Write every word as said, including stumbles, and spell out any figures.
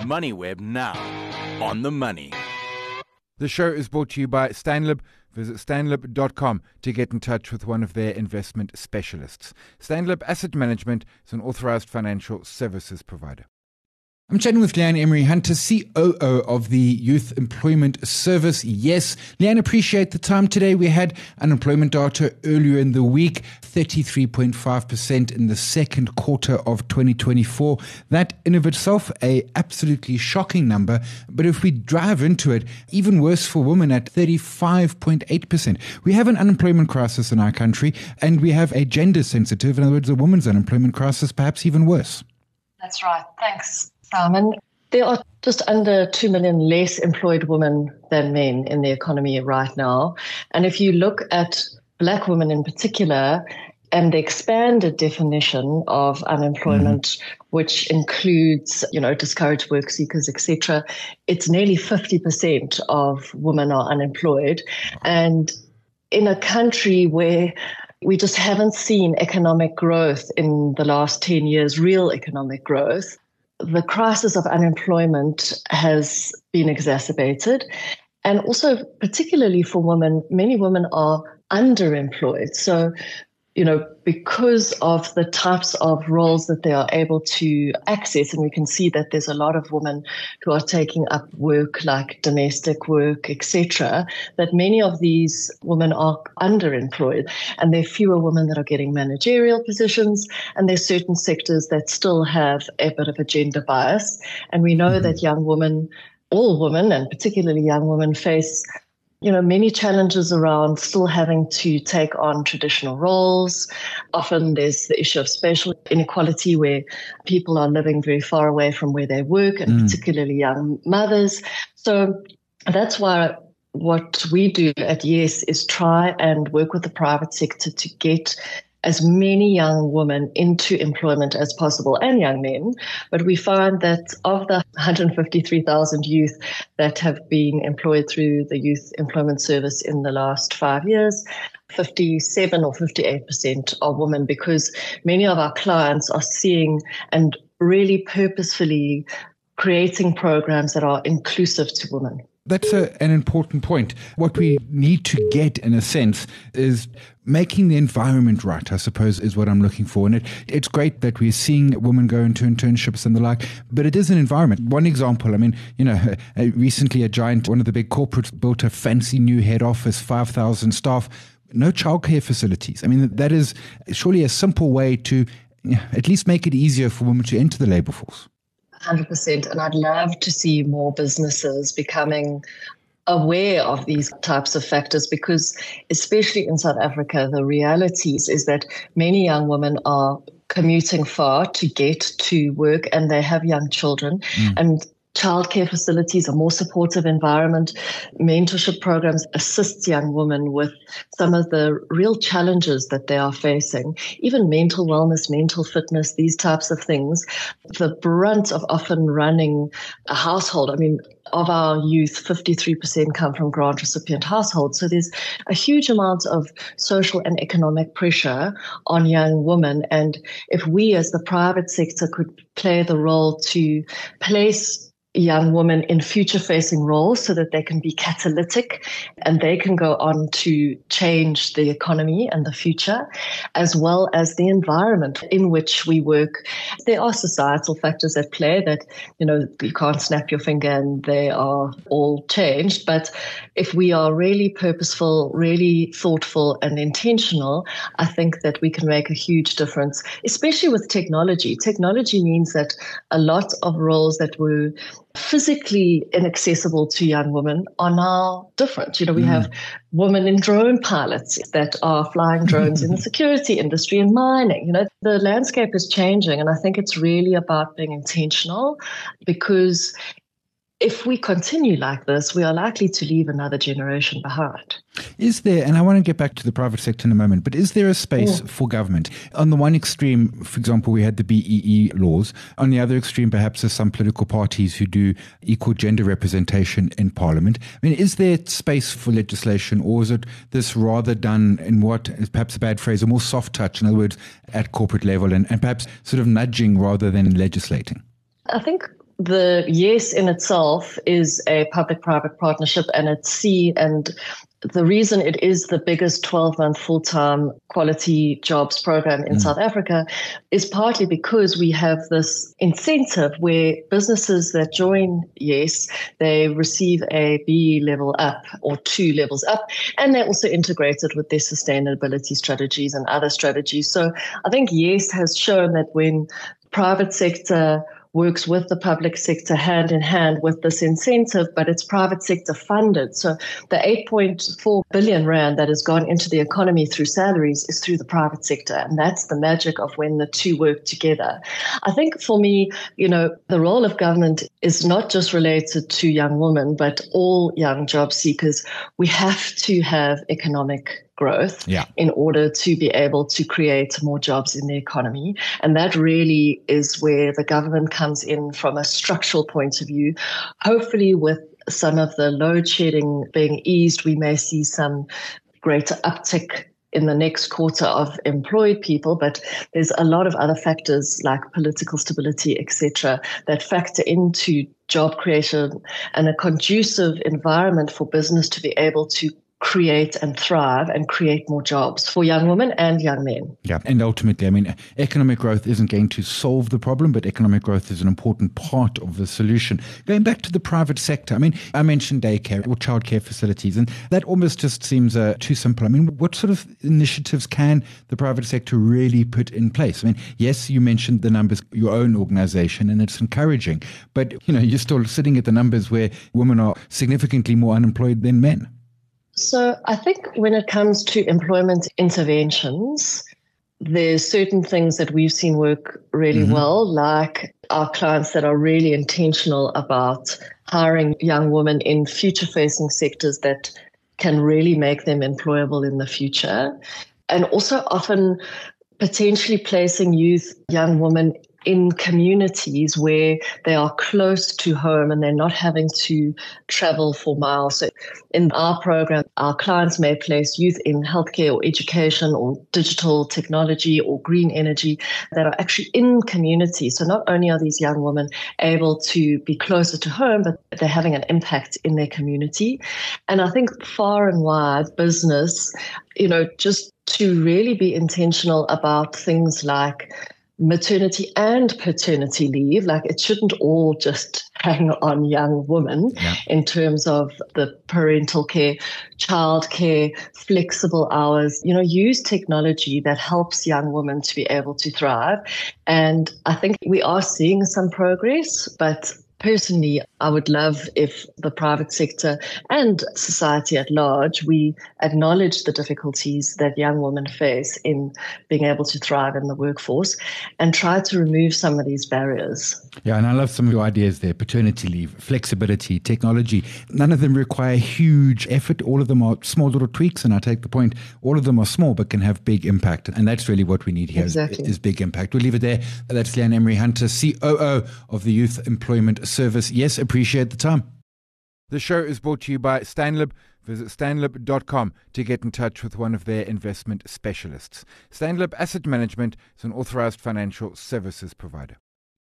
MoneyWeb now. On the money. The show is brought to you by Stanlib. Visit stanlib dot com to get in touch with one of their investment specialists. Stanlib Asset Management is an authorized financial services provider. I'm chatting with Leanne Emery Hunter, C O O of the Youth Employment Service. Yes, Leanne, appreciate the time today. We had unemployment data earlier in the week, thirty-three point five percent in the second quarter of twenty twenty-four. That in of itself, a absolutely shocking number. But if we dive into it, even worse for women at thirty-five point eight percent. We have an unemployment crisis in our country, and we have a gender sensitive, in other words, a woman's unemployment crisis, perhaps even worse. That's right. Thanks, Simon. There are just under two million less employed women than men in the economy right now. And if you look at Black women in particular and the expanded definition of unemployment, mm-hmm. which includes, you know, discouraged work seekers, et cetera, it's nearly fifty percent of women are unemployed. And in a country where we just haven't seen economic growth in the last ten years, real economic growth, the crisis of unemployment has been exacerbated. And also, particularly for women, many women are underemployed. So, you know, because of the types of roles that they are able to access, and we can see that there's a lot of women who are taking up work like domestic work, et cetera, that many of these women are underemployed. And there are fewer women that are getting managerial positions, and there's certain sectors that still have a bit of a gender bias. And we know mm-hmm. that young women, all women, and particularly young women, face you know, many challenges around still having to take on traditional roles. Often there's the issue of spatial inequality where people are living very far away from where they work, and mm. particularly young mothers. So that's why what we do at Yes is try and work with the private sector to get as many young women into employment as possible, and young men. But we find that of the one hundred fifty-three thousand youth that have been employed through the Youth Employment Service in the last five years, fifty-seven or fifty-eight percent are women, because many of our clients are seeing and really purposefully creating programs that are inclusive to women. That's a, an important point. What we need to get, in a sense, is making the environment right, I suppose, is what I'm looking for. And it, it's great that we're seeing women go into internships and the like, but it is an environment. One example, I mean, you know, recently a giant, one of the big corporates built a fancy new head office, five thousand staff, no childcare facilities. I mean, that is surely a simple way to you know, at least make it easier for women to enter the labor force. one hundred percent. And I'd love to see more businesses becoming aware of these types of factors, because especially in South Africa, the reality is that many young women are commuting far to get to work, and they have young children. Mm. And childcare facilities, a more supportive environment, mentorship programs assist young women with some of the real challenges that they are facing, even mental wellness, mental fitness, these types of things. The brunt of often running a household, I mean, of our youth, fifty-three percent come from grant recipient households. So there's a huge amount of social and economic pressure on young women. And if we as the private sector could play the role to place young women in future-facing roles so that they can be catalytic and they can go on to change the economy and the future, as well as the environment in which we work. There are societal factors at play that, you know, you can't snap your finger and they are all changed. But if we are really purposeful, really thoughtful and intentional, I think that we can make a huge difference, especially with technology. Technology means that a lot of roles that were physically inaccessible to young women are now different. You know, we mm. have women in drone pilots that are flying drones in the security industry and mining. You know, the landscape is changing, and I think it's really about being intentional, because if we continue like this, we are likely to leave another generation behind. Is there, and I want to get back to the private sector in a moment, but is there a space yeah. for government? On the one extreme, for example, we had the B E E laws. On the other extreme, perhaps there's some political parties who do equal gender representation in parliament. I mean, is there space for legislation, or is it this rather done in what is perhaps a bad phrase, a more soft touch, in other words, at corporate level, and, and perhaps sort of nudging rather than legislating? I think the YES in itself is a public-private partnership, and it's C, and the reason it is the biggest twelve-month full-time quality jobs program in mm. South Africa is partly because we have this incentive where businesses that join YES, they receive a B level up or two levels up, and they're also integrated with their sustainability strategies and other strategies. So I think YES has shown that when private sector works with the public sector hand in hand with this incentive, but it's private sector funded. So the eight point four billion rand that has gone into the economy through salaries is through the private sector. And that's the magic of when the two work together. I think for me, you know, the role of government is not just related to young women, but all young job seekers. We have to have economic growth yeah. in order to be able to create more jobs in the economy. And that really is where the government comes in from a structural point of view. Hopefully with some of the load shedding being eased, we may see some greater uptick in the next quarter of employed people, but there's a lot of other factors like political stability, et cetera, that factor into job creation and a conducive environment for business to be able to create and thrive and create more jobs for young women and young men. Yeah, and ultimately, I mean, economic growth isn't going to solve the problem, but economic growth is an important part of the solution. Going back to the private sector, I mean, I mentioned daycare or childcare facilities, and that almost just seems uh, too simple. I mean, what sort of initiatives can the private sector really put in place? I mean, yes, you mentioned the numbers, your own organization, and it's encouraging, but, you know, you're still sitting at the numbers where women are significantly more unemployed than men. So I think when it comes to employment interventions, there's certain things that we've seen work really mm-hmm. well, like our clients that are really intentional about hiring young women in future-facing sectors that can really make them employable in the future, and also often potentially placing youth, young women in communities where they are close to home and they're not having to travel for miles. So in our program, our clients may place youth in healthcare or education or digital technology or green energy that are actually in communities. So not only are these young women able to be closer to home, but they're having an impact in their community. And I think far and wide business, you know, just to really be intentional about things like maternity and paternity leave, like it shouldn't all just hang on young women yeah. in terms of the parental care, childcare, flexible hours, you know, use technology that helps young women to be able to thrive. And I think we are seeing some progress, but personally, I would love if the private sector and society at large, we acknowledge the difficulties that young women face in being able to thrive in the workforce and try to remove some of these barriers. Yeah, and I love some of your ideas there. Paternity leave, flexibility, technology. None of them require huge effort. All of them are small little tweaks, and I take the point. All of them are small but can have big impact. And that's really what we need here exactly. is, is big impact. We'll leave it there. That's Leanne Emery Hunter, C O O of the Youth Employment Service. Yes, appreciate the time. The show is brought to you by Stanlib. Visit stanlib dot com to get in touch with one of their investment specialists. Stanlib Asset Management is an authorized financial services provider.